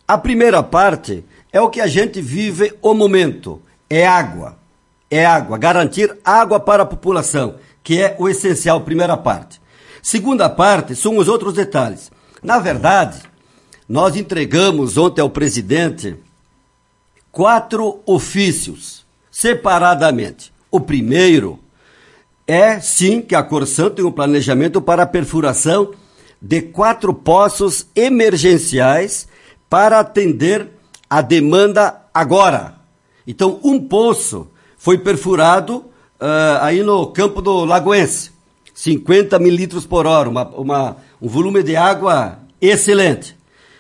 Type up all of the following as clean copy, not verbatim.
A primeira parte é o que a gente vive o momento, é água. É água, garantir água para a população, que é o essencial, primeira parte. Segunda parte são os outros detalhes. Na verdade, nós entregamos ontem ao presidente 4 ofícios, separadamente. O primeiro é, sim, que a Corsan tem um planejamento para a perfuração de 4 poços emergenciais para atender a demanda agora. Então, um poço foi perfurado aí no campo do Lagoense, 50 mililitros por hora, um volume de água excelente.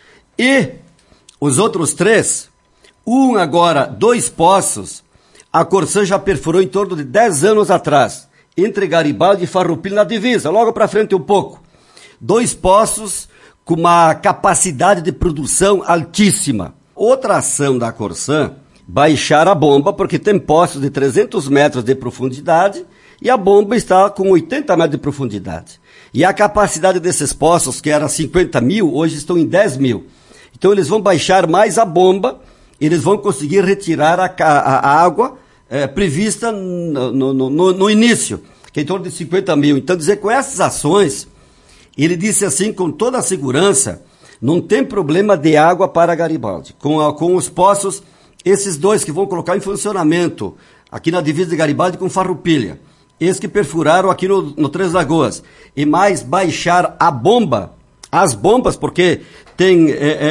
E os outros 3, agora, 2 poços, a Corsan já perfurou em torno de 10 anos atrás, entre Garibaldi e Farroupilha na divisa, logo para frente um pouco. 2 poços com uma capacidade de produção altíssima. Outra ação da Corsan, baixar a bomba, porque tem poços de 300 metros de profundidade e a bomba está com 80 metros de profundidade. E a capacidade desses poços, que era 50 mil, hoje estão em 10 mil. Então eles vão baixar mais a bomba, eles vão conseguir retirar a água prevista no início, que é em torno de 50 mil. Então, dizer, com essas ações, ele disse assim, com toda a segurança, não tem problema de água para Garibaldi. Com os poços, esses 2 que vão colocar em funcionamento aqui na divisa de Garibaldi com Farroupilha, esses que perfuraram aqui no Três Lagoas, e mais baixar a bomba, as bombas, porque tem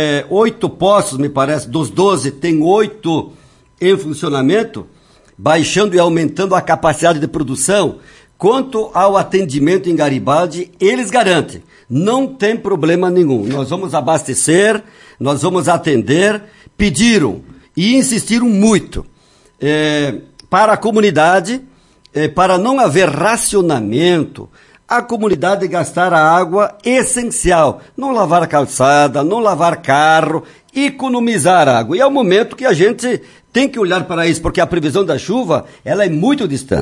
8 poços, me parece, dos 12, tem 8 em funcionamento, baixando e aumentando a capacidade de produção. Quanto ao atendimento em Garibaldi, eles garantem, não tem problema nenhum. Nós vamos abastecer, nós vamos atender, pediram e insistiram muito para a comunidade, para não haver racionamento, a comunidade gastar a água essencial, não lavar calçada, não lavar carro, economizar água. E é o momento que a gente tem que olhar para isso, porque a previsão da chuva ela é muito distante.